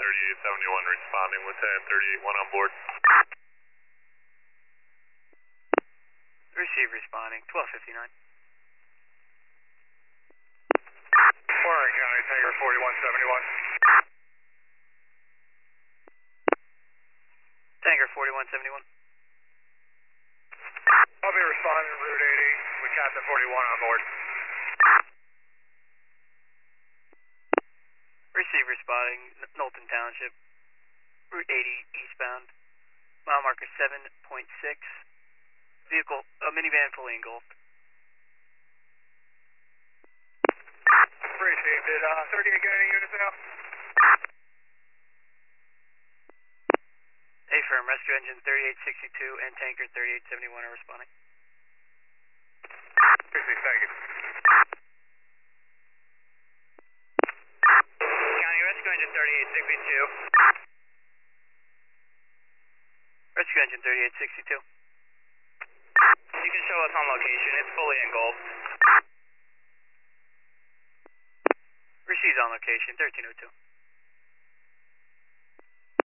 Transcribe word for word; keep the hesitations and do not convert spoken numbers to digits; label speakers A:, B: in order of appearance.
A: thirty-eight seventy-one responding, Lieutenant thirty-eight one on board.
B: Receive responding, twelve fifty-nine.
A: Warren County, Tiger forty-one seventy-one.
B: Tanker forty-one seventy-one.
A: I'll be responding to Route eighty with Captain forty-one on board.
B: Receive responding, Knowlton Township, Route eighty eastbound, mile marker seven point six, vehicle, a minivan fully engulfed.
A: Received it, uh, thirty-eight get any units now?
B: A-firm, rescue engine thirty-eight sixty-two and tanker thirty-eight seventy-one are responding.
A: Received, thank you.
B: County rescue engine thirty-eight sixty-two. Rescue engine thirty-eight sixty-two. You can show us on location, it's fully engulfed. Received on location, thirteen oh two.